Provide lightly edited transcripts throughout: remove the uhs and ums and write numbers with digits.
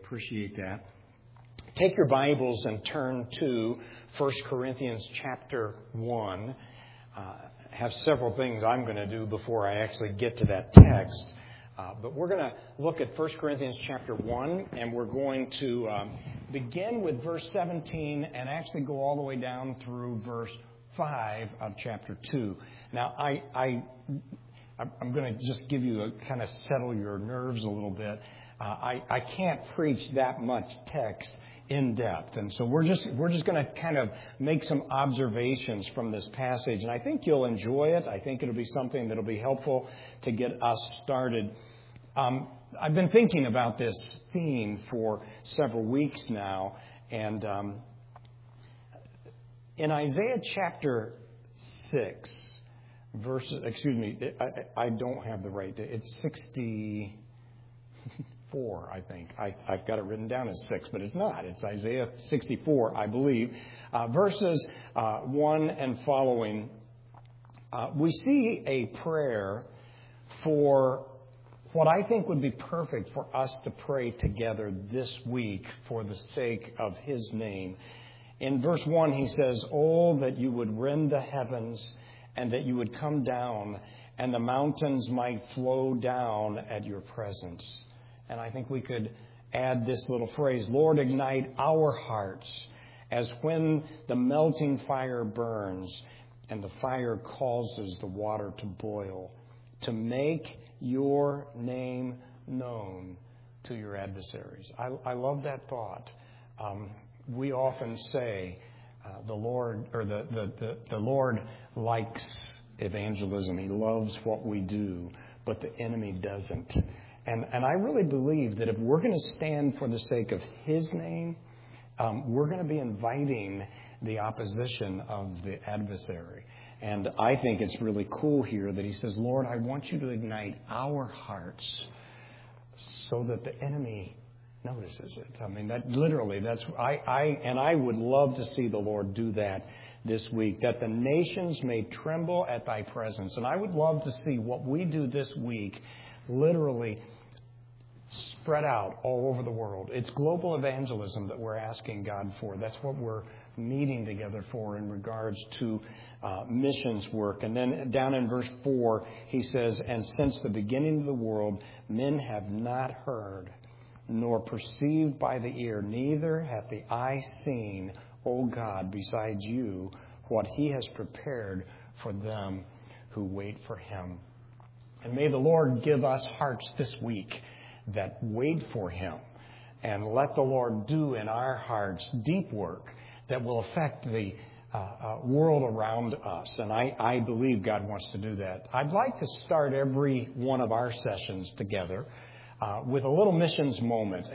appreciate that. Take your Bibles and turn to 1 Corinthians chapter 1. Have several things I'm going to do before I actually get to that text. But we're going to look at 1 Corinthians chapter 1, and we're going to begin with verse 17 and actually go all the way down through verse 5 of chapter 2. Now, I'm going to just give you a kind of settle your nerves a little bit. I can't preach that much text in depth, and so we're just going to kind of make some observations from this passage, and I think you'll enjoy it. I think it'll be something that'll be helpful to get us started. I've been thinking about this theme for several weeks now, and in Isaiah chapter 6, I don't have the right date. It's 64, I think. I've got it written down as 6, but it's not. It's Isaiah 64, I believe. Verses 1 and following, we see a prayer for what I think would be perfect for us to pray together this week for the sake of His name. In verse 1, he says, "Oh, that you would rend the heavens and that you would come down and the mountains might flow down at your presence." And I think we could add this little phrase, "Lord, ignite our hearts as when the melting fire burns and the fire causes the water to boil, to make your name known to your adversaries." I love that thought. We often say the Lord likes evangelism. He loves what we do, but the enemy doesn't. And I really believe that if we're going to stand for the sake of His name, we're going to be inviting the opposition of the adversary. And I think it's really cool here that he says, "Lord, I want you to ignite our hearts so that the enemy notices it." I mean, I would love to see the Lord do that this week, that the nations may tremble at thy presence. And I would love to see what we do this week literally spread out all over the world. It's global evangelism that we're asking God for. That's what we're meeting together for in regards to missions work. And then down in verse 4, he says, "And since the beginning of the world, men have not heard, nor perceived by the ear, neither hath the eye seen, O God, besides you, what He has prepared for them who wait for Him." And may the Lord give us hearts this week that wait for Him, and let the Lord do in our hearts deep work that will affect the world around us. And I believe God wants to do that. I'd like to start every one of our sessions together with a little missions moment.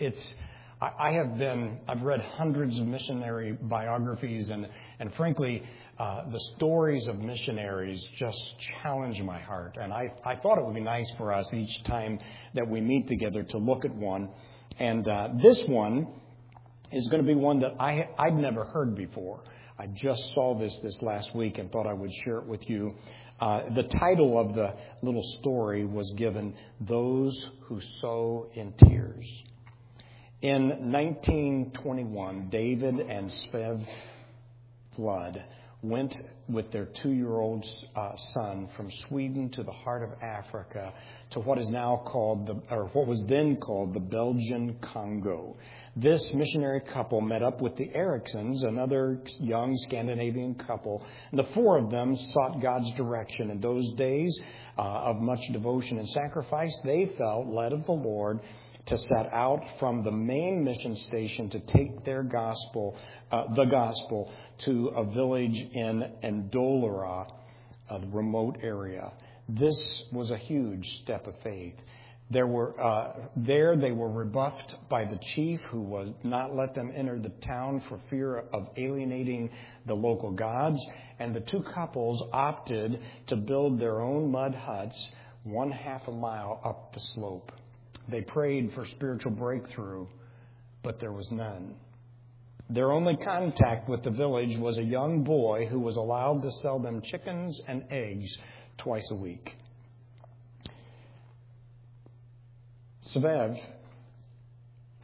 I've read hundreds of missionary biographies, and frankly, the stories of missionaries just challenge my heart. And I thought it would be nice for us each time that we meet together to look at one. And this one is going to be one that I'd never heard before. I just saw this last week and thought I would share it with you. The title of the little story was given, "Those Who Sow in Tears." In 1921, David and Svev Flood went with their 2-year-old son from Sweden to the heart of Africa to what is now called what was then called the Belgian Congo. This missionary couple met up with the Ericsons, another young Scandinavian couple, and the four of them sought God's direction. In those days of much devotion and sacrifice, they felt led of the Lord to set out from the main mission station to take their gospel, the gospel, to a village in Ndolera, a remote area. This was a huge step of faith. They were rebuffed by the chief, who would not let them enter the town for fear of alienating the local gods. And the two couples opted to build their own mud huts 1/2 a mile up the slope. They prayed for spiritual breakthrough, but there was none. Their only contact with the village was a young boy who was allowed to sell them chickens and eggs twice a week. Svev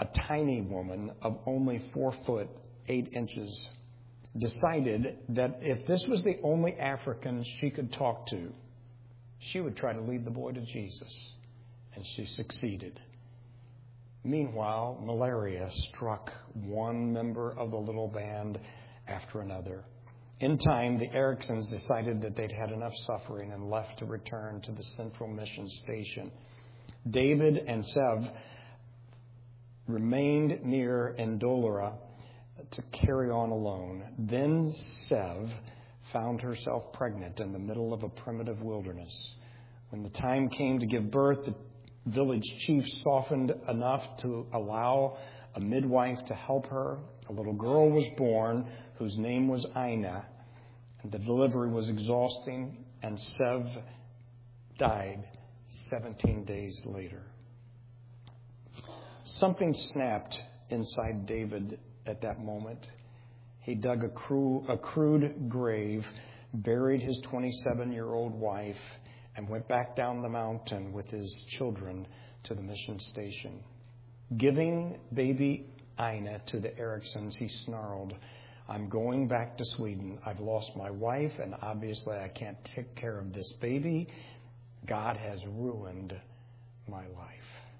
a tiny woman of only 4 foot 8 inches, decided that if this was the only African she could talk to, she would try to lead the boy to Jesus. And she succeeded. Meanwhile, malaria struck one member of the little band after another. In time, the Ericksons decided that they'd had enough suffering and left to return to the Central Mission Station. David and Sev remained near Ndolera to carry on alone. Then Sev found herself pregnant in the middle of a primitive wilderness. When the time came to give birth, the village chief softened enough to allow a midwife to help her. A little girl was born whose name was Ina, and the delivery was exhausting, and Sev died 17 days later. Something snapped inside David at that moment. He dug a crude grave, buried his 27-year-old wife, and went back down the mountain with his children to the mission station. Giving baby Ina to the Ericksons, he snarled, "I'm going back to Sweden. I've lost my wife, and obviously I can't take care of this baby. God has ruined my life."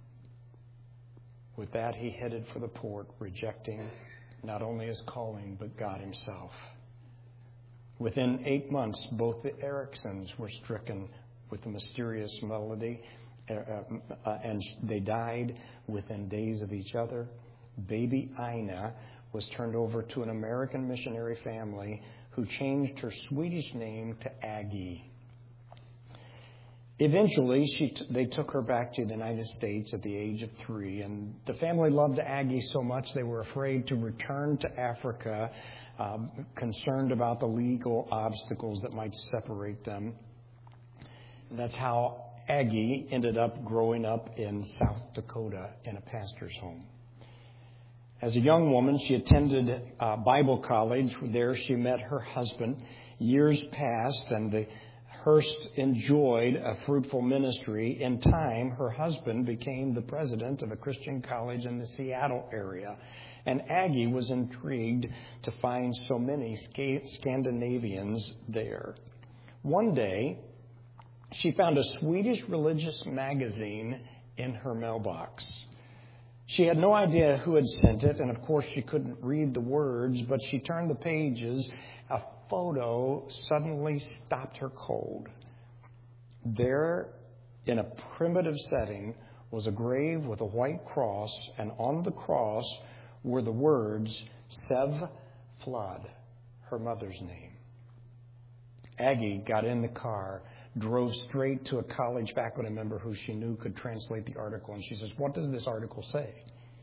With that, he headed for the port, rejecting not only his calling, but God himself. Within 8 months, both the Ericksons were stricken with a mysterious malady, and they died within days of each other. Baby Ina was turned over to an American missionary family who changed her Swedish name to Aggie. Eventually, they took her back to the United States at the age of 3, and the family loved Aggie so much they were afraid to return to Africa, concerned about the legal obstacles that might separate them. And that's how Aggie ended up growing up in South Dakota in a pastor's home. As a young woman, she attended Bible college. There she met her husband. Years passed, and the Hearst enjoyed a fruitful ministry. In time, her husband became the president of a Christian college in the Seattle area. And Aggie was intrigued to find so many Scandinavians there. One day, she found a Swedish religious magazine in her mailbox. She had no idea who had sent it, and of course she couldn't read the words, but she turned the pages. A photo suddenly stopped her cold. There, in a primitive setting, was a grave with a white cross, and on the cross were the words, Sev Flood, her mother's name. Aggie got in the car, drove straight to a college faculty member who she knew could translate the article, and she says, "What does this article say?"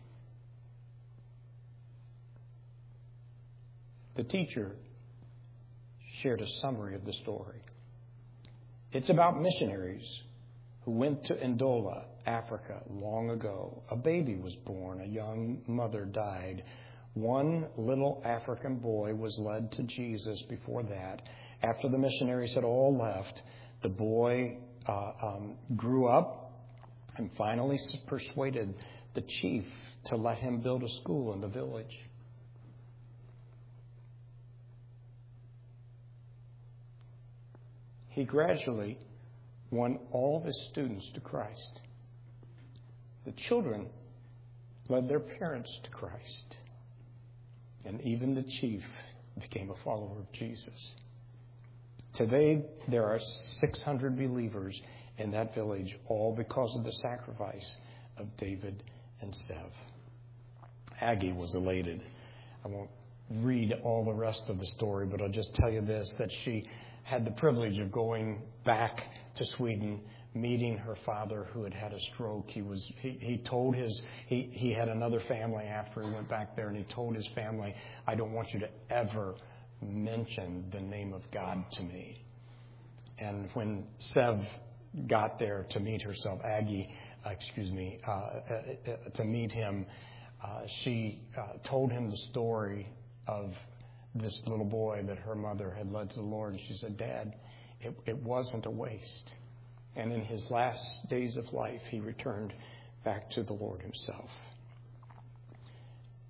The teacher shared a summary of the story. It's about missionaries who went to Ndola, Africa, long ago. A baby was born. A young mother died. One little African boy was led to Jesus before that. After the missionaries had all left, the boy grew up and finally persuaded the chief to let him build a school in the village. He gradually won all of his students to Christ. The children led their parents to Christ. And even the chief became a follower of Jesus. Today, there are 600 believers in that village, all because of the sacrifice of David and Sev. Aggie was elated. I won't read all the rest of the story, but I'll just tell you this, that she had the privilege of going back to Sweden, meeting her father who had had a stroke. He told he had another family after he went back there, and he told his family, "I don't want you to ever mention the name of God to me." And when Sev got there to meet herself, to meet him, she told him the story of this little boy that her mother had led to the Lord. And she said, "Dad, it wasn't a waste." And in his last days of life, he returned back to the Lord himself.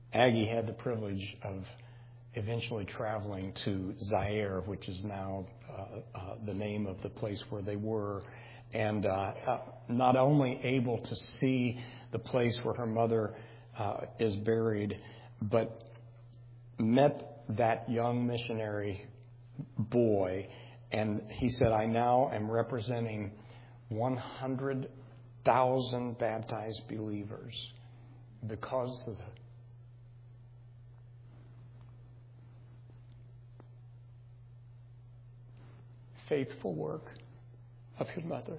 Aggie had the privilege of eventually traveling to Zaire, which is now the name of the place where they were, and not only able to see the place where her mother is buried, but met that young missionary boy, and he said, I now am representing 100,000 baptized believers because of the faithful work of your mother.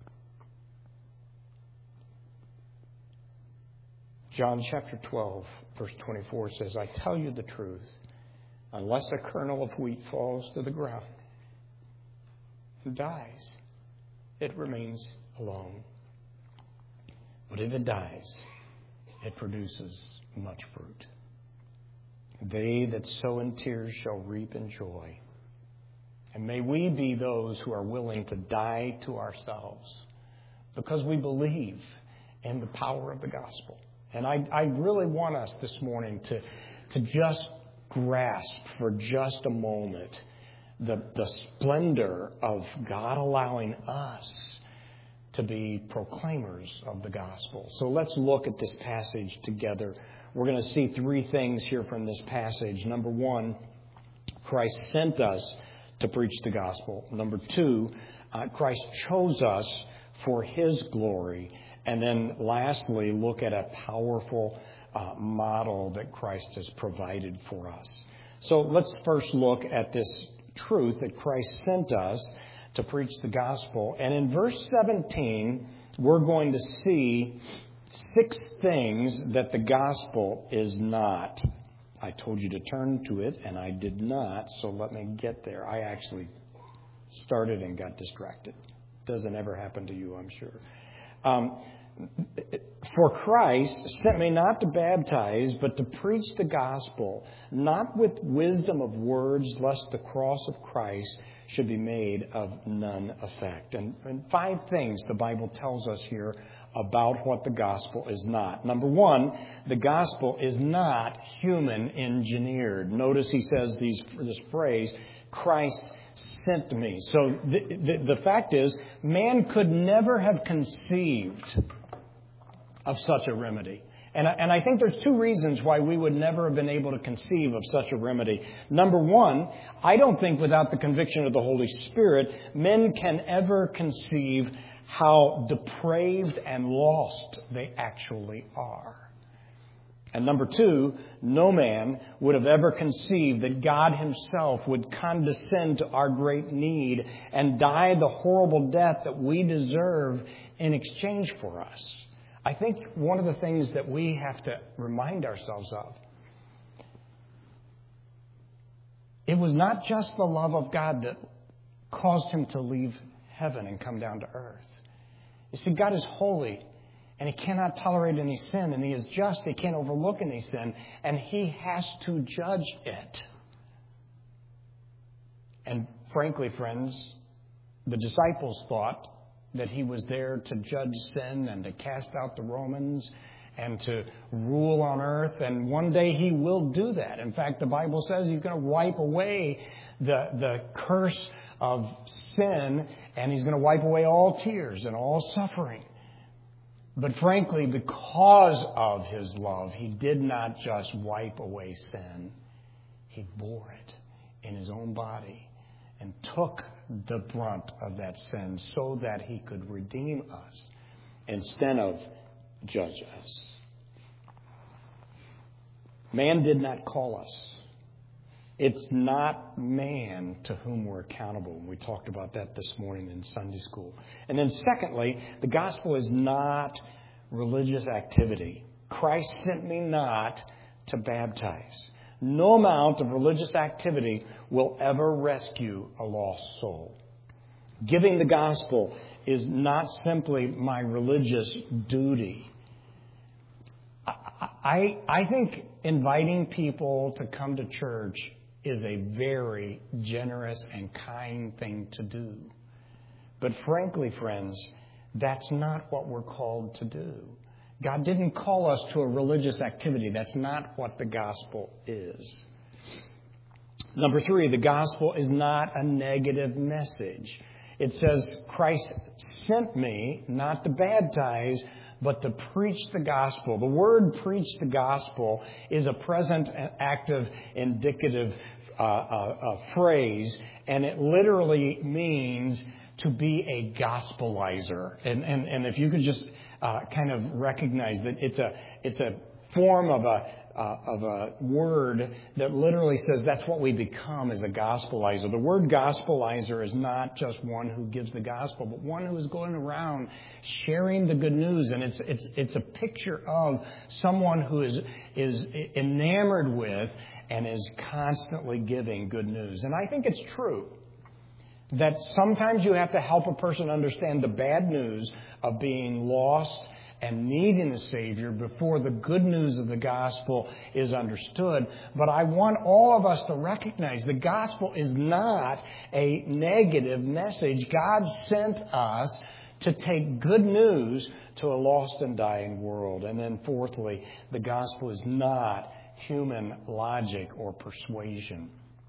John chapter 12, verse 24 says, I tell you the truth, unless a kernel of wheat falls to the ground and dies, it remains alone. But if it dies, it produces much fruit. They that sow in tears shall reap in joy. And may we be those who are willing to die to ourselves because we believe in the power of the gospel. And I really want us this morning to just grasp for just a moment the splendor of God allowing us to be proclaimers of the gospel. So let's look at this passage together. We're going to see three things here from this passage. Number one, Christ sent us to preach the gospel. Number two, Christ chose us for His glory. And then lastly, look at a powerful model that Christ has provided for us. So let's first look at this truth that Christ sent us to preach the gospel. And in verse 17, we're going to see 6 things that the gospel is not. I told you to turn to it, and I did not, so let me get there. I actually started and got distracted. Doesn't ever happen to you, I'm sure. For Christ sent me not to baptize, but to preach the gospel, not with wisdom of words, lest the cross of Christ should be made of none effect. And 5 things the Bible tells us here about what the gospel is not. Number one, the gospel is not human engineered. Notice he says this phrase, Christ sent me. So the fact is, man could never have conceived of such a remedy. And I think there's 2 reasons why we would never have been able to conceive of such a remedy. Number one, I don't think without the conviction of the Holy Spirit, men can ever conceive how depraved and lost they actually are. And number 2, no man would have ever conceived that God Himself would condescend to our great need and die the horrible death that we deserve in exchange for us. I think one of the things that we have to remind ourselves of, it was not just the love of God that caused Him to leave heaven and come down to earth. You see, God is holy, and He cannot tolerate any sin, and He is just. He can't overlook any sin, and He has to judge it. And frankly, friends, the disciples thought that He was there to judge sin and to cast out the Romans and to rule on earth. And one day He will do that. In fact, the Bible says He's going to wipe away the curse of sin, and He's going to wipe away all tears and all suffering. But frankly, because of His love, He did not just wipe away sin. He bore it in His own body and took the brunt of that sin so that He could redeem us instead of judge us. Man did not call us. It's not man to whom we're accountable. We talked about that this morning in Sunday school. And then secondly, the gospel is not religious activity. Christ sent me not to baptize. No amount of religious activity will ever rescue a lost soul. Giving the gospel is not simply my religious duty. I think inviting people to come to church is a very generous and kind thing to do. But frankly, friends, that's not what we're called to do. God didn't call us to a religious activity. That's not what the gospel is. Number 3, the gospel is not a negative message. It says, Christ sent me not to baptize, but to preach the gospel. The word preach the gospel is a present and active indicative phrase, and it literally means to be a gospelizer. And if you could just kind of recognize that it's a form of a word that literally says that's what we become as a gospelizer. The word gospelizer is not just one who gives the gospel, but one who is going around sharing the good news. And it's a picture of someone who is enamored with and is constantly giving good news. And I think it's true that sometimes you have to help a person understand the bad news of being lost and needing a Savior before the good news of the gospel is understood. But I want all of us to recognize the gospel is not a negative message. God sent us to take good news to a lost and dying world. And then fourthly, the gospel is not human logic or persuasion.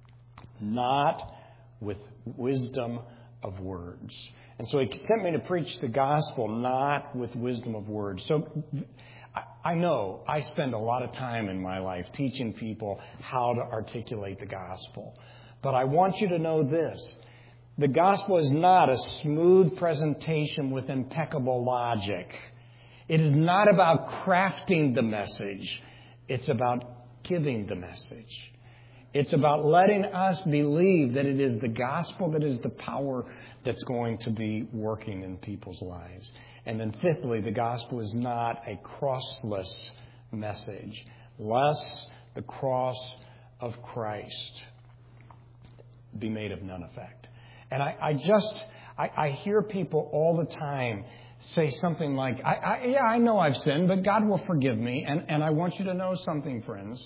Not with wisdom of words. And so he sent me to preach the gospel, not with wisdom of words. So I know I spend a lot of time in my life teaching people how to articulate the gospel. But I want you to know this. The gospel is not a smooth presentation with impeccable logic. It is not about crafting the message. It's about giving the message. It's about letting us believe that it is the gospel that is the power that's going to be working in people's lives. And then fifthly, the gospel is not a crossless message, lest the cross of Christ be made of none effect. And I hear people all the time say something like, I know I've sinned, but God will forgive me. And I want you to know something, friends.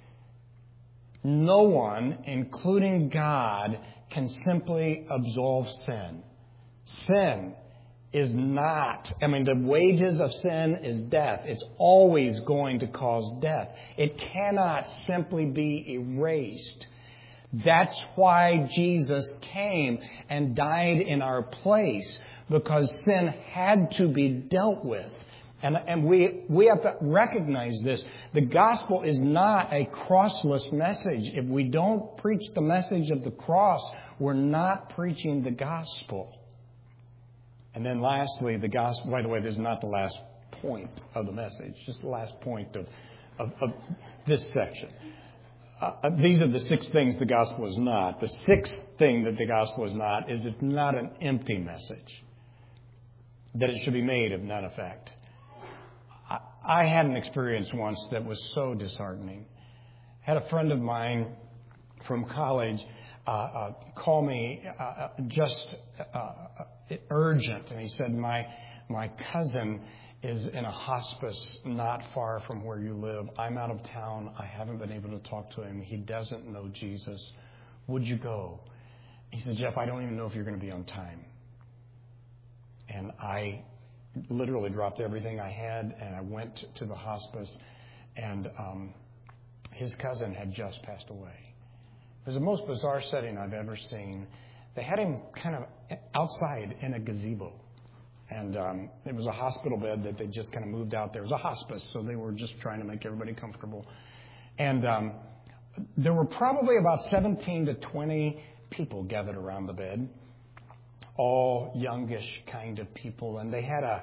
No one, including God, can simply absolve sin. Sin is not, the wages of sin is death. It's always going to cause death. It cannot simply be erased. That's why Jesus came and died in our place, because sin had to be dealt with. And we have to recognize this. The gospel is not a crossless message. If we don't preach the message of the cross, we're not preaching the gospel. And then lastly, the gospel, by the way, this is not the last point of the message, just the last point of this section. These are the 6 things the gospel is not. The 6th thing that the gospel is not is it's not an empty message, that it should be made of none effect. I had an experience once that was so disheartening. I had a friend of mine from college call me just urgent, and he said, my cousin is in a hospice not far from where you live. I'm out of town. I haven't been able to talk to him. He doesn't know Jesus. Would you go? He said, Jeff, I don't even know if you're going to be on time. And I literally dropped everything I had, and I went to the hospice, and his cousin had just passed away. It was the most bizarre setting I've ever seen. They had him kind of outside in a gazebo, and it was a hospital bed that they just kind of moved out there. It was a hospice, so they were just trying to make everybody comfortable. And there were probably about 17 to 20 people gathered around the bed, all youngish kind of people, and they had a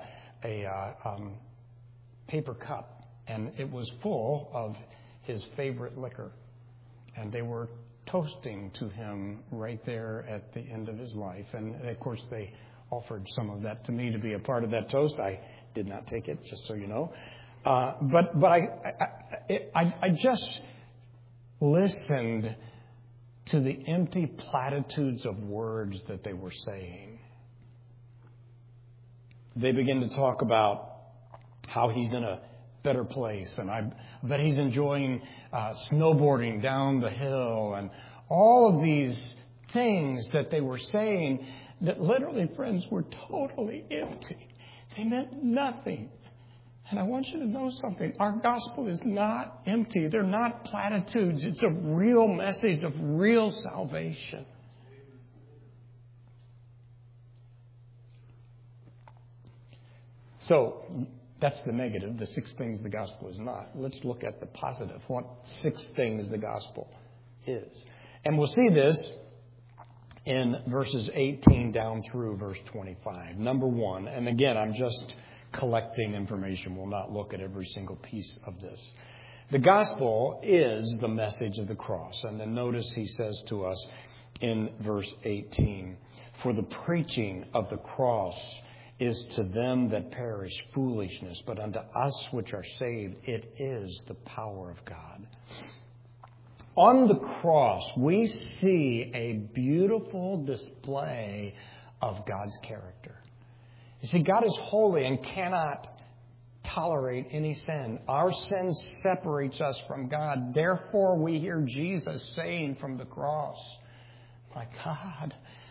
paper cup, and it was full of his favorite liquor, and they were toasting to him right there at the end of his life. And of course they offered some of that to me to be a part of that toast. I did not take it, just so you know. But I just listened to the empty platitudes of words that they were saying. They begin to talk about how he's in a better place, and I bet he's enjoying snowboarding down the hill, and all of these things that they were saying that literally, friends, were totally empty. They meant nothing. And I want you to know something. Our gospel is not empty. They're not platitudes. It's a real message of real salvation. So that's the negative, the 6 things the gospel is not. Let's look at the positive, what 6 things the gospel is. And we'll see this in verses 18 down through verse 25. Number 1, and again, I'm just collecting information. We'll not look at every single piece of this. The gospel is the message of the cross. And then notice he says to us in verse 18, for the preaching of the cross is to them that perish foolishness, but unto us which are saved, it is the power of God. On the cross, we see a beautiful display of God's character. You see, God is holy and cannot tolerate any sin. Our sin separates us from God. Therefore, we hear Jesus saying from the cross, my God,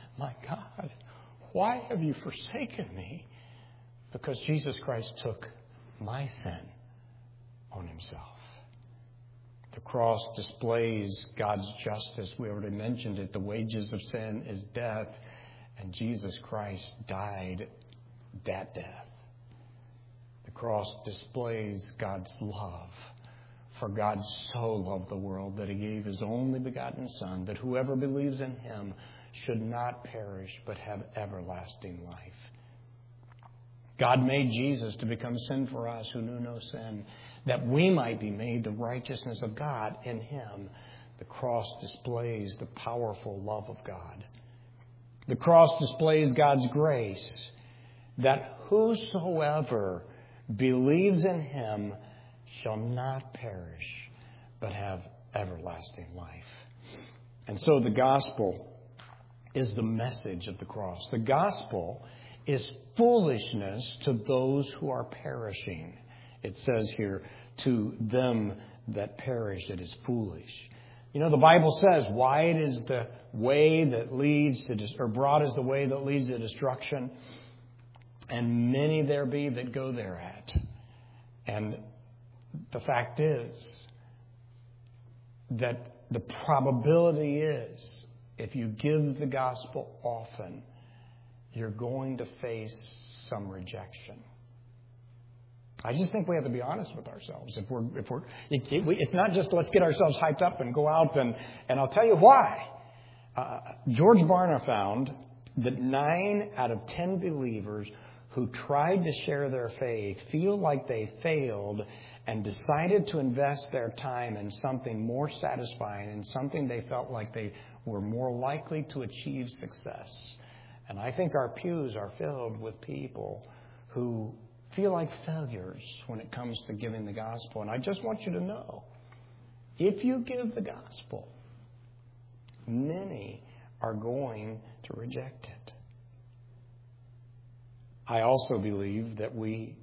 why have you forsaken me? Because Jesus Christ took my sin on himself. The cross displays God's justice. We already mentioned it. The wages of sin is death, and Jesus Christ died that death. The cross displays God's love. For God so loved the world that he gave his only begotten Son, that whoever believes in him should not perish but have everlasting life. God made Jesus to become sin for us who knew no sin, that we might be made the righteousness of God in him. The cross displays the powerful love of God. The cross displays God's grace, that whosoever believes in him shall not perish but have everlasting life. And so the gospel is the message of the cross. The gospel is foolishness to those who are perishing. It says here, to them that perish, it is foolish. You know, the Bible says, wide is the way that leads to, or broad is the way that leads to destruction, and many there be that go thereat. And the fact is that the probability is, if you give the gospel often, you're going to face some rejection. I just think we have to be honest with ourselves. It's not just let's get ourselves hyped up and go out and I'll tell you why. George Barna found that 9 out of 10 believers who tried to share their faith feel like they failed and decided to invest their time in something more satisfying, in something they felt like they were more likely to achieve success. And I think our pews are filled with people who feel like failures when it comes to giving the gospel. And I just want you to know, if you give the gospel, many are going to reject it. I also believe that we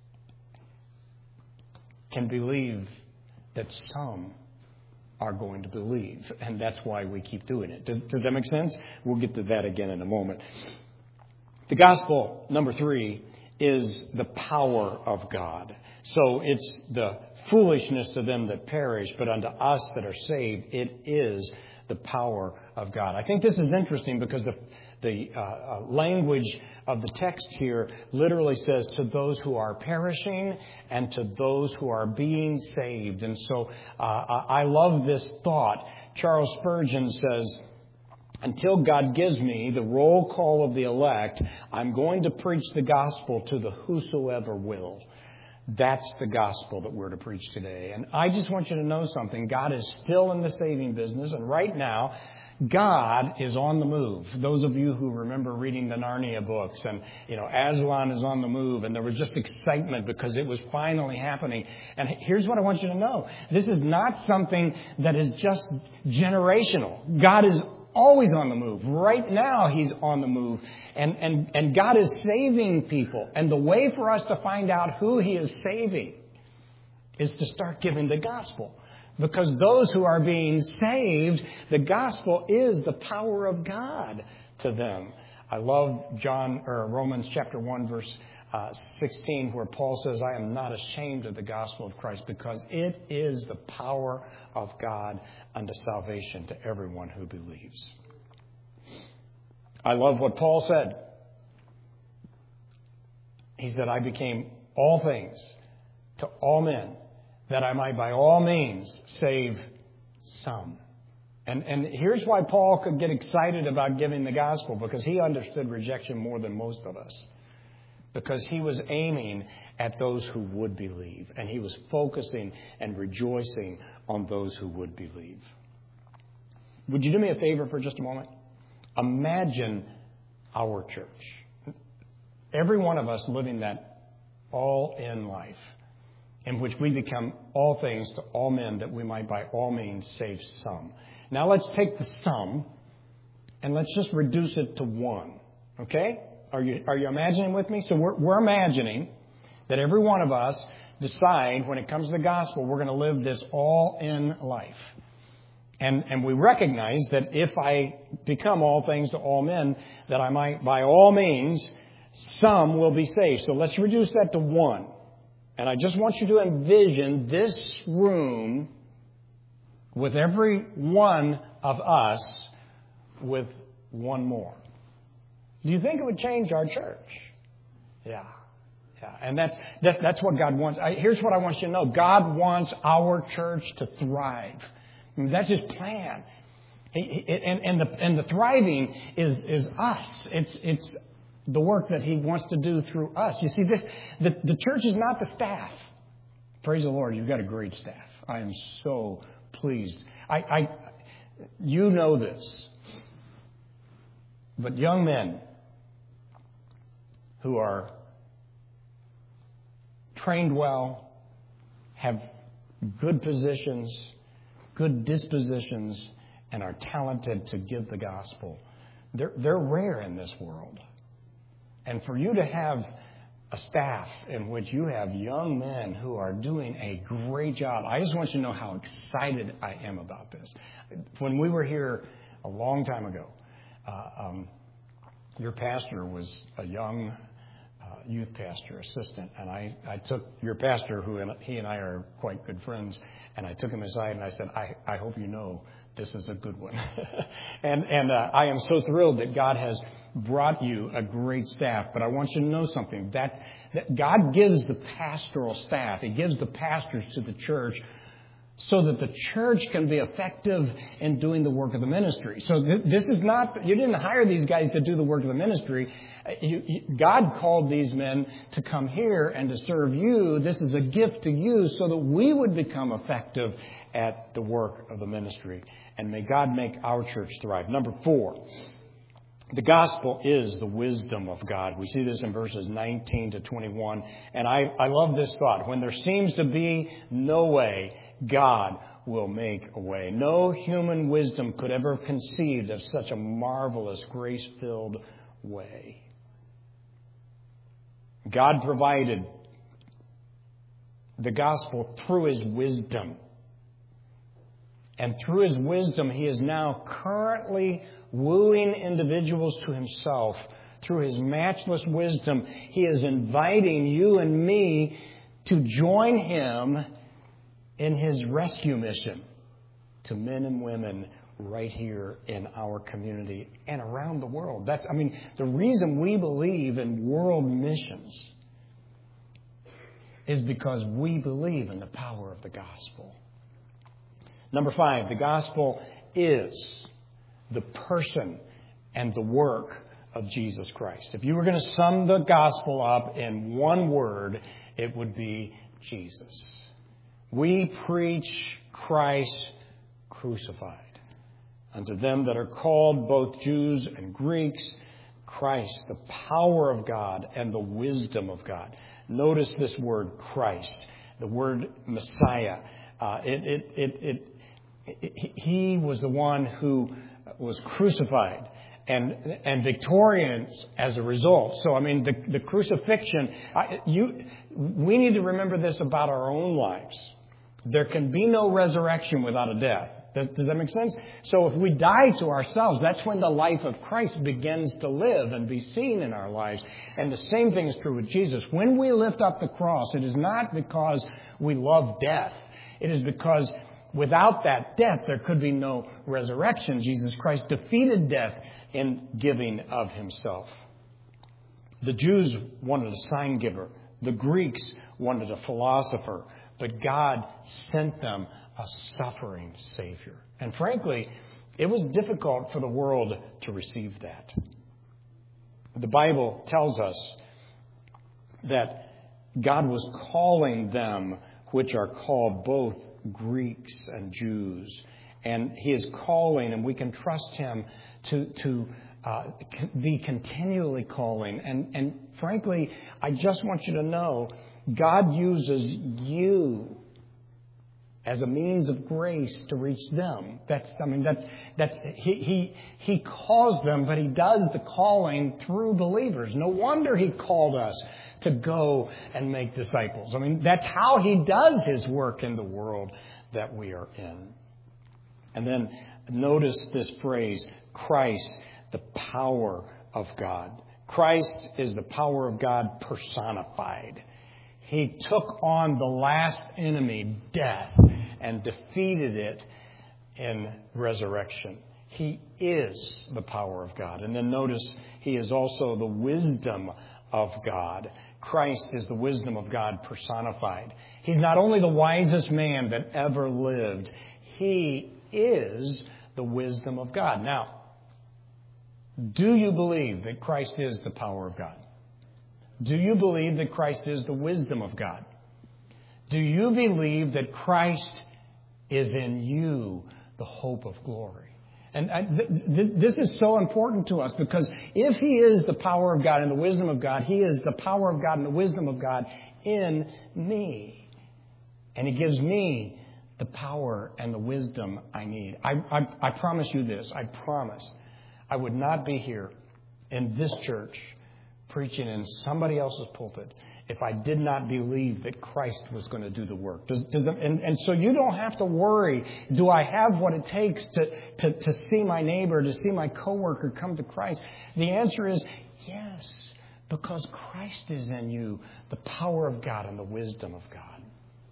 can believe that some are going to believe. And that's why we keep doing it. Does that make sense? We'll get to that again in a moment. The gospel, number 3, is the power of God. So it's the foolishness to them that perish, but unto us that are saved, it is the power of God. I think this is interesting because the language of the text here literally says to those who are perishing and to those who are being saved. And so I love this thought. Charles Spurgeon says, until God gives me the roll call of the elect, I'm going to preach the gospel to the whosoever will. That's the gospel that we're to preach today. And I just want you to know something. God is still in the saving business. And right now, God is on the move. Those of you who remember reading the Narnia books, and, Aslan is on the move, and there was just excitement because it was finally happening. And here's what I want you to know. This is not something that is just generational. God is always on the move. Right now, he's on the move. And God is saving people. And the way for us to find out who he is saving is to start giving the gospel. Because those who are being saved, the gospel is the power of God to them. I love Romans chapter 1, verse 16, where Paul says, I am not ashamed of the gospel of Christ, because it is the power of God unto salvation to everyone who believes. I love what Paul said. He said, I became all things to all men, that I might by all means save some. And here's why Paul could get excited about giving the gospel, because he understood rejection more than most of us. Because he was aiming at those who would believe. And he was focusing and rejoicing on those who would believe. Would you do me a favor for just a moment? Imagine our church. Every one of us living that all-in life, in which we become all things to all men, that we might by all means save some. Now let's take the sum and let's just reduce it to one. Okay? Are you imagining with me? So we're imagining that every one of us decide when it comes to the gospel, we're going to live this all-in life. And we recognize that if I become all things to all men, that I might by all means, some will be saved. So let's reduce that to one. And I just want you to envision this room with every one of us with one more. Do you think it would change our church? Yeah. And that's what God wants. Here's what I want you to know. God wants our church to thrive. I mean, that's His plan. And the thriving is us. It's the work that He wants to do through us. You see, the church is not the staff. Praise the Lord, you've got a great staff. I am so pleased. You know this. But young men who are trained well, have good positions, good dispositions, and are talented to give the gospel, they're rare in this world. And for you to have a staff in which you have young men who are doing a great job, I just want you to know how excited I am about this. When we were here a long time ago, your pastor was a young youth pastor assistant, and I took your pastor, he and I are quite good friends, and I took him aside and I said, I hope you know this is a good one. and I am so thrilled that God has brought you a great staff. But I want you to know something, that God gives the pastoral staff, He gives the pastors to the church so that the church can be effective in doing the work of the ministry. So this is not, you didn't hire these guys to do the work of the ministry. God called these men to come here and to serve you. This is a gift to you so that we would become effective at the work of the ministry. And may God make our church thrive. Number 4. The gospel is the wisdom of God. We see this in verses 19 to 21. And I love this thought. When there seems to be no way, God will make a way. No human wisdom could ever have conceived of such a marvelous, grace-filled way. God provided the gospel through His wisdom. And through His wisdom, He is now currently wooing individuals to Himself. Through His matchless wisdom, He is inviting you and me to join Him in His rescue mission to men and women right here in our community and around the world. The reason we believe in world missions is because we believe in the power of the gospel. Number 5, the gospel is the person and the work of Jesus Christ. If you were going to sum the gospel up in one word, it would be Jesus. We preach Christ crucified. Unto them that are called, both Jews and Greeks, Christ, the power of God and the wisdom of God. Notice this word, Christ, the word Messiah. He was the one who was crucified and victorious as a result. So, the crucifixion, we need to remember this about our own lives. There can be no resurrection without a death. Does that make sense? So if we die to ourselves, that's when the life of Christ begins to live and be seen in our lives. And the same thing is true with Jesus. When we lift up the cross, it is not because we love death. It is because without that death, there could be no resurrection. Jesus Christ defeated death in giving of himself. The Jews wanted a sign giver. The Greeks wanted a philosopher. But God sent them a suffering Savior. And frankly, it was difficult for the world to receive that. The Bible tells us that God was calling them, which are called both Greeks and Jews. And he is calling, and we can trust him to be continually calling. And frankly, I just want you to know, God uses you as a means of grace to reach them. He calls them, but he does the calling through believers. No wonder he called us to go and make disciples. That's how he does his work in the world that we are in. And then notice this phrase, Christ, the power of God. Christ is the power of God personified. He took on the last enemy, death, and defeated it in resurrection. He is the power of God. And then notice, he is also the wisdom of God. Christ is the wisdom of God personified. He's not only the wisest man that ever lived, he is the wisdom of God. Now, do you believe that Christ is the power of God? Do you believe that Christ is the wisdom of God? Do you believe that Christ is in you, the hope of glory? And this is so important to us, because if he is the power of God and the wisdom of God, he is the power of God and the wisdom of God in me. And he gives me the power and the wisdom I need. I promise you this. I promise I would not be here in this church preaching in somebody else's pulpit if I did not believe that Christ was going to do the work. And so you don't have to worry, do I have what it takes to see my neighbor, to see my coworker come to Christ? The answer is yes, because Christ is in you, the power of God and the wisdom of God.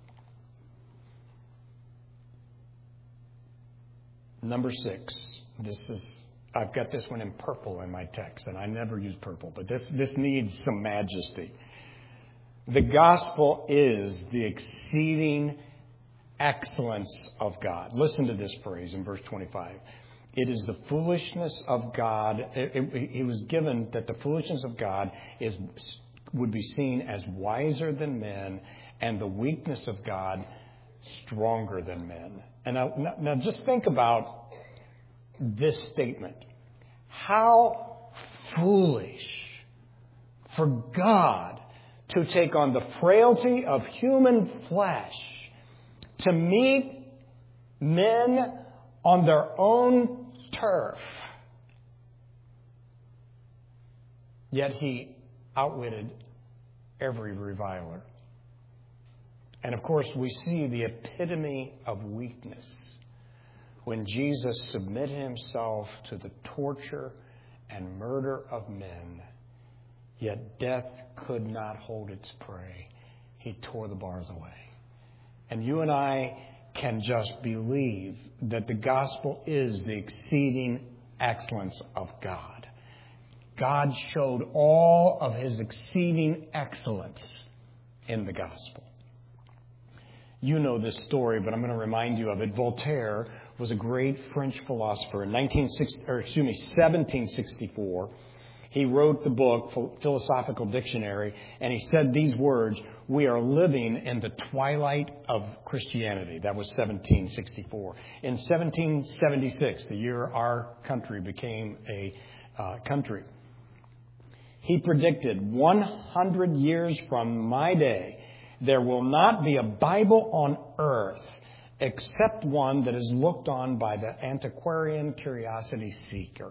Number 6, I've got this one in purple in my text, and I never use purple, but this needs some majesty. The gospel is the exceeding excellence of God. Listen to this phrase in verse 25. It is the foolishness of God. It was given that the foolishness of God would be seen as wiser than men, and the weakness of God stronger than men. And now just think about this statement. How foolish for God to take on the frailty of human flesh to meet men on their own turf. Yet he outwitted every reviler. And of course, we see the epitome of weakness when Jesus submitted himself to the torture and murder of men, yet death could not hold its prey. He tore the bars away. And you and I can just believe that the gospel is the exceeding excellence of God. God showed all of his exceeding excellence in the gospel. You know this story, but I'm going to remind you of it. Voltaire was a great French philosopher. In 1764, he wrote the book, Philosophical Dictionary, and he said these words, "We are living in the twilight of Christianity." That was 1764. In 1776, the year our country became a country, he predicted 100 years from my day, there will not be a Bible on earth except one that is looked on by the antiquarian curiosity seeker.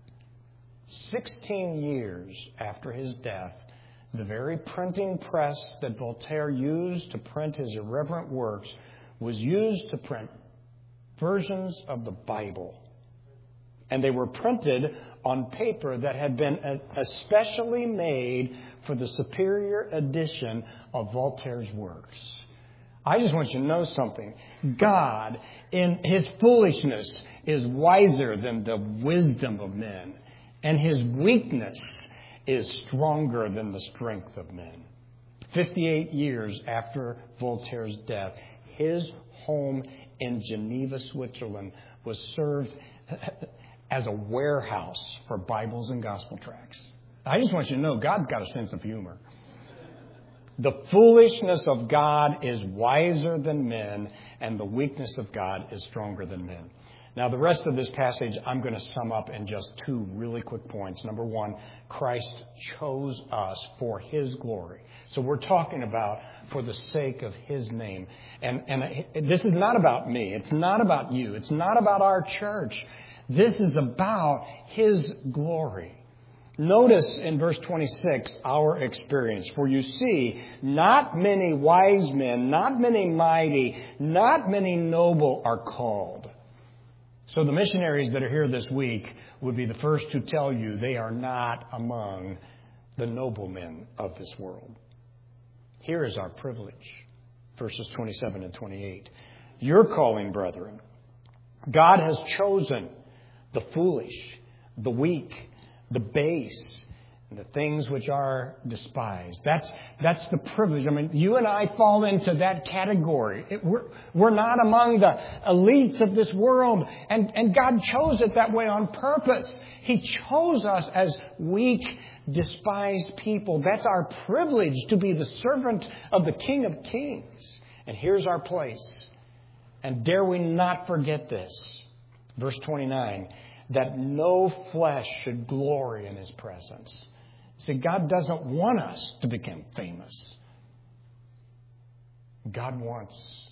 16 years after his death, the very printing press that Voltaire used to print his irreverent works was used to print versions of the Bible. And they were printed on paper that had been especially made for the superior edition of Voltaire's works. I just want you to know something. God, in His foolishness, is wiser than the wisdom of men. And His weakness is stronger than the strength of men. 58 years after Voltaire's death, his home in Geneva, Switzerland, was served as a warehouse for Bibles and gospel tracts. I just want you to know God's got a sense of humor. The foolishness of God is wiser than men, and the weakness of God is stronger than men. Now, the rest of this passage I'm going to sum up in just two really quick points. Number one, Christ chose us for His glory. So we're talking about for the sake of His name. And this is not about me. It's not about you. It's not about our church. This is about His glory. Notice in verse 26 our experience. For you see, not many wise men, not many mighty, not many noble are called. So the missionaries that are here this week would be the first to tell you they are not among the noblemen of this world. Here is our privilege. Verses 27 and 28. Your calling, brethren, God has chosen the foolish, the weak, the base, and the things which are despised. That's the privilege. I mean, you and I fall into that category. We're not among the elites of this world. And God chose it that way on purpose. He chose us as weak, despised people. That's our privilege, to be the servant of the King of Kings. And here's our place. And dare we not forget this. Verse 29, that no flesh should glory in His presence. See, God doesn't want us to become famous. God wants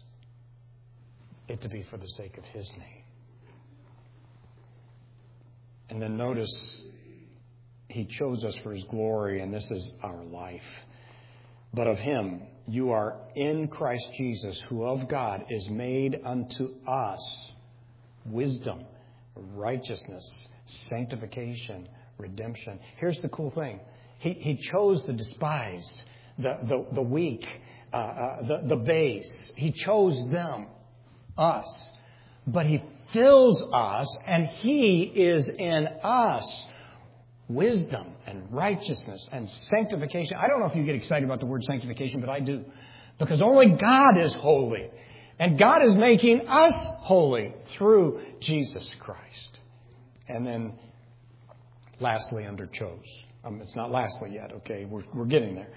it to be for the sake of His name. And then notice He chose us for His glory, and this is our life. But of Him you are in Christ Jesus, who of God is made unto us wisdom, righteousness, sanctification, redemption. Here's the cool thing. He chose the despised, the weak, the base. He chose them, us. But He fills us, and He is in us wisdom and righteousness and sanctification. I don't know if you get excited about the word sanctification, but I do. Because only God is holy. And God is making us holy through Jesus Christ. And then lastly, under chose. It's not lastly yet, okay? We're getting there.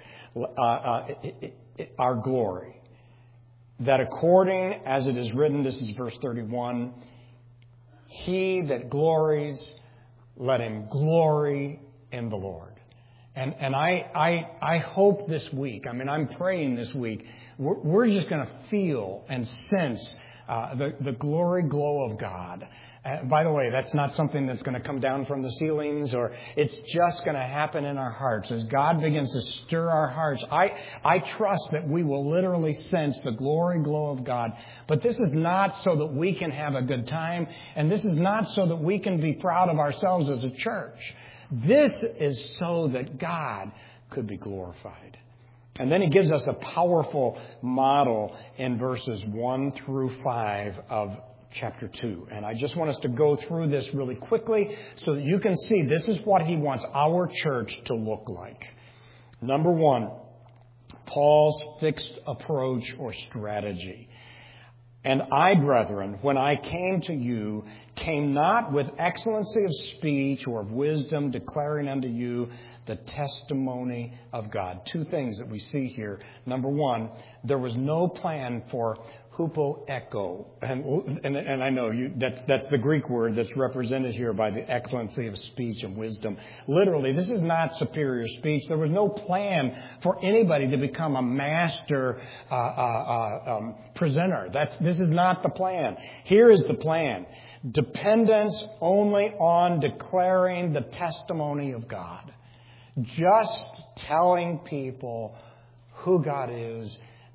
Our glory. That according as it is written, this is verse 31, he that glories, let him glory in the Lord. And I hope this week, I'm praying this week, we're just going to feel and sense the glory glow of God. By the way, that's not something that's going to come down from the ceilings, or it's just going to happen in our hearts. As God begins to stir our hearts, I trust that we will literally sense the glory glow of God. But this is not so that we can have a good time, and this is not so that we can be proud of ourselves as a church. This is so that God could be glorified. And then He gives us a powerful model in verses 1 through 5 of chapter 2. And I just want us to go through this really quickly so that you can see this is what He wants our church to look like. Number 1, Paul's fixed approach or strategy. And I, brethren, when I came to you, came not with excellency of speech or of wisdom, declaring unto you the testimony of God. Two things that we see here. Number 1, there was no plan for hupoecho. And I know that's the Greek word that's represented here by the excellency of speech and wisdom. Literally, this is not superior speech. There was no plan for anybody to become a master presenter. This is not the plan. Here is the plan. Dependence only on declaring the testimony of God. Just telling people who God is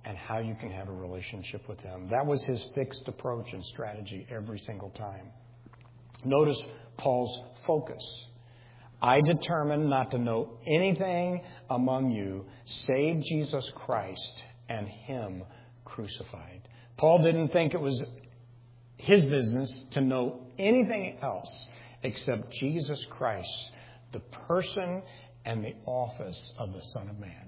and how you can have a relationship with Him. That was His fixed approach and strategy every single time. Notice Paul's focus. I determined not to know anything among you save Jesus Christ and Him crucified. Paul didn't think it was his business to know anything else except Jesus Christ, the person and the office of the Son of Man.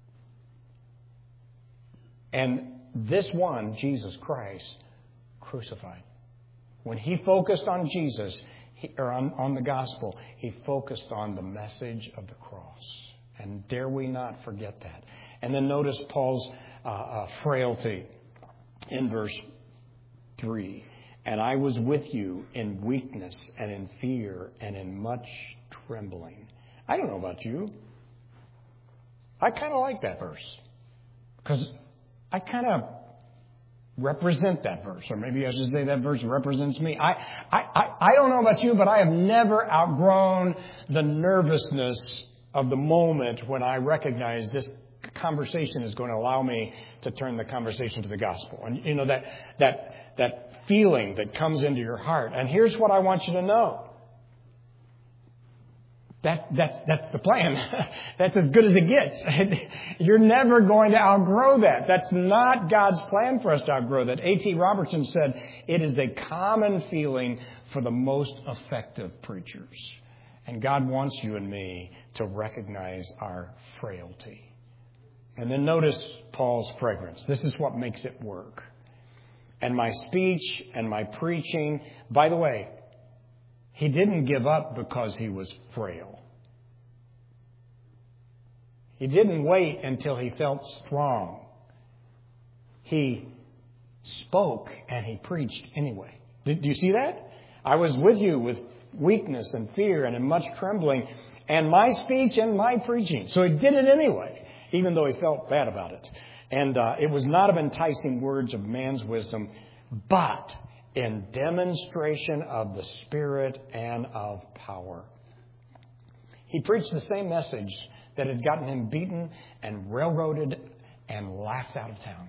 And this one, Jesus Christ, crucified. When he focused on Jesus, on the gospel, he focused on the message of the cross. And dare we not forget that. And then notice Paul's frailty in verse 3. And I was with you in weakness and in fear and in much trembling. I don't know about you. I kind of like that verse. Because I kind of represent that verse. Or maybe I should say that verse represents me. I don't know about you, but I have never outgrown the nervousness of the moment when I recognize this conversation is going to allow me to turn the conversation to the gospel. And you know, that feeling that comes into your heart. And here's what I want you to know. That's the plan. That's as good as it gets. You're never going to outgrow that. That's not God's plan for us to outgrow that. A.T. Robertson said, it is a common feeling for the most effective preachers. And God wants you and me to recognize our frailty. And then notice Paul's fragrance. This is what makes it work. And my speech and my preaching, by the way, he didn't give up because he was frail. He didn't wait until he felt strong. He spoke and he preached anyway. Do you see that? I was with you with weakness and fear and in much trembling, and my speech and my preaching. So he did it anyway, even though he felt bad about it. And it was not of enticing words of man's wisdom, but in demonstration of the Spirit and of power. He preached the same message that had gotten him beaten and railroaded and laughed out of town.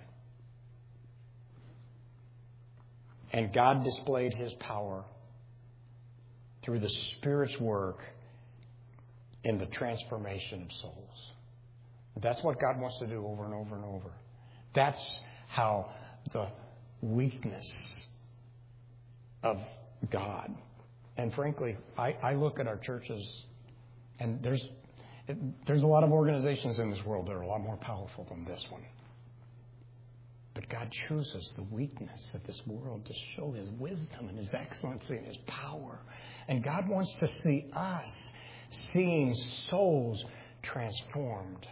And God displayed His power through the Spirit's work in the transformation of souls. That's what God wants to do over and over and over. That's how the weakness of God. And frankly, I look at our churches, and there's a lot of organizations in this world that are a lot more powerful than this one. But God chooses the weakness of this world to show His wisdom and His excellency and His power. And God wants to see us seeing souls transformed.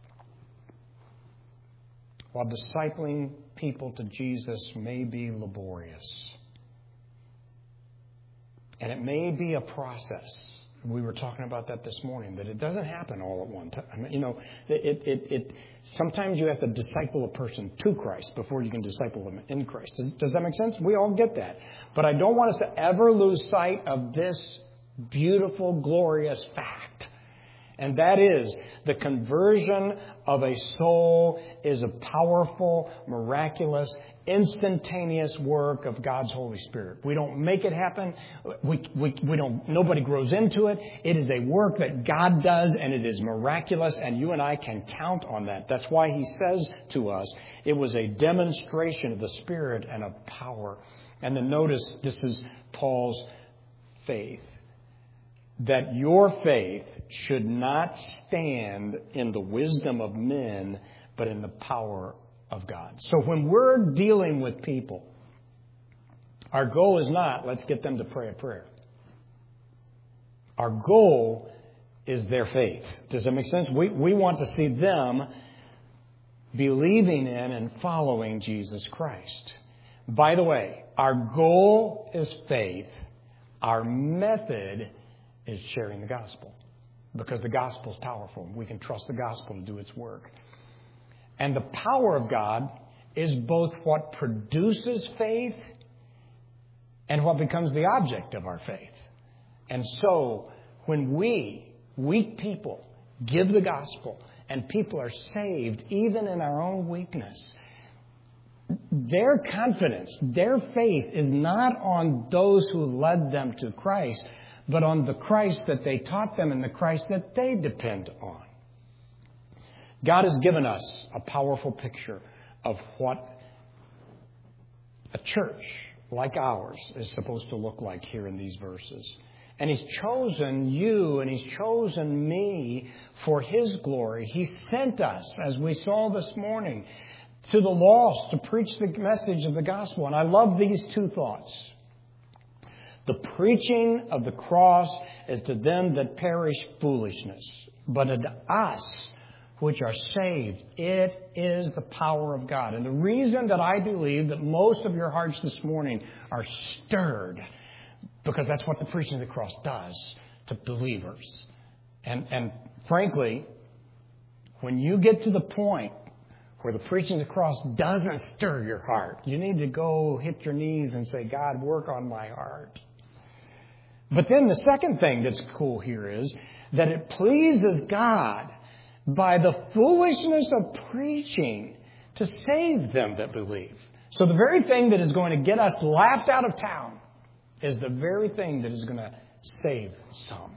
While discipling people to Jesus may be laborious. And it may be a process. We were talking about that this morning, that it doesn't happen all at one time. You know, sometimes you have to disciple a person to Christ before you can disciple them in Christ. Does that make sense? We all get that. But I don't want us to ever lose sight of this beautiful, glorious fact. And that is, the conversion of a soul is a powerful, miraculous, instantaneous work of God's Holy Spirit. We don't make it happen. Nobody grows into it. It is a work that God does, and it is miraculous, and you and I can count on that. That's why He says to us, it was a demonstration of the Spirit and of power. And then notice, this is Paul's faith. That your faith should not stand in the wisdom of men, but in the power of God. So when we're dealing with people, our goal is not, let's get them to pray a prayer. Our goal is their faith. Does that make sense? We want to see them believing in and following Jesus Christ. By the way, our goal is faith. Our method is sharing the gospel, because the gospel is powerful. We can trust the gospel to do its work. And the power of God is both what produces faith and what becomes the object of our faith. And so when we, weak people, give the gospel and people are saved even in our own weakness, their confidence, their faith is not on those who led them to Christ, but on the Christ that they taught them and the Christ that they depend on. God has given us a powerful picture of what a church like ours is supposed to look like here in these verses. And He's chosen you and He's chosen me for His glory. He sent us, as we saw this morning, to the lost to preach the message of the gospel. And I love these two thoughts. The preaching of the cross is to them that perish foolishness, but unto us which are saved, it is the power of God. And the reason that I believe that most of your hearts this morning are stirred, because that's what the preaching of the cross does to believers. And frankly, when you get to the point where the preaching of the cross doesn't stir your heart, you need to go hit your knees and say, God, work on my heart. But then the second thing that's cool here is that it pleases God by the foolishness of preaching to save them that believe. So the very thing that is going to get us laughed out of town is the very thing that is going to save some.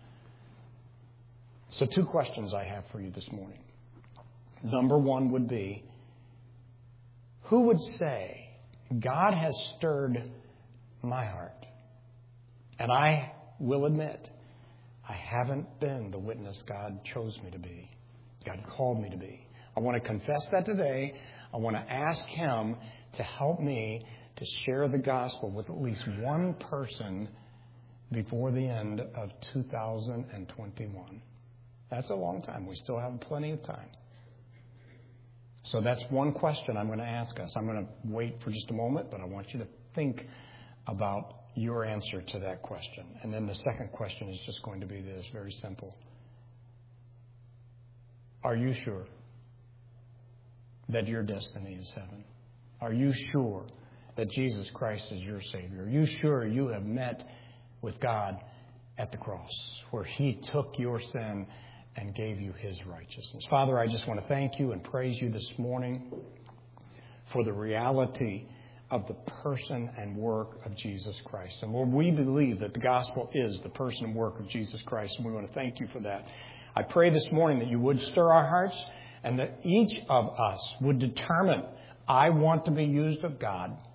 So 2 questions I have for you this morning. Number 1 would be, who would say, God has stirred my heart? And I will admit, I haven't been the witness God chose me to be. God called me to be. I want to confess that today. I want to ask Him to help me to share the gospel with at least one person before the end of 2021. That's a long time. We still have plenty of time. So that's one question I'm going to ask us. I'm going to wait for just a moment, but I want you to think about your answer to that question. And then the second question is just going to be this, very simple. Are you sure that your destiny is heaven? Are you sure that Jesus Christ is your Savior? Are you sure you have met with God at the cross, where He took your sin and gave you His righteousness? Father, I just want to thank you and praise you this morning for the reality of the person and work of Jesus Christ. And Lord, we believe that the gospel is the person and work of Jesus Christ, and we want to thank you for that. I pray this morning that you would stir our hearts and that each of us would determine, I want to be used of God.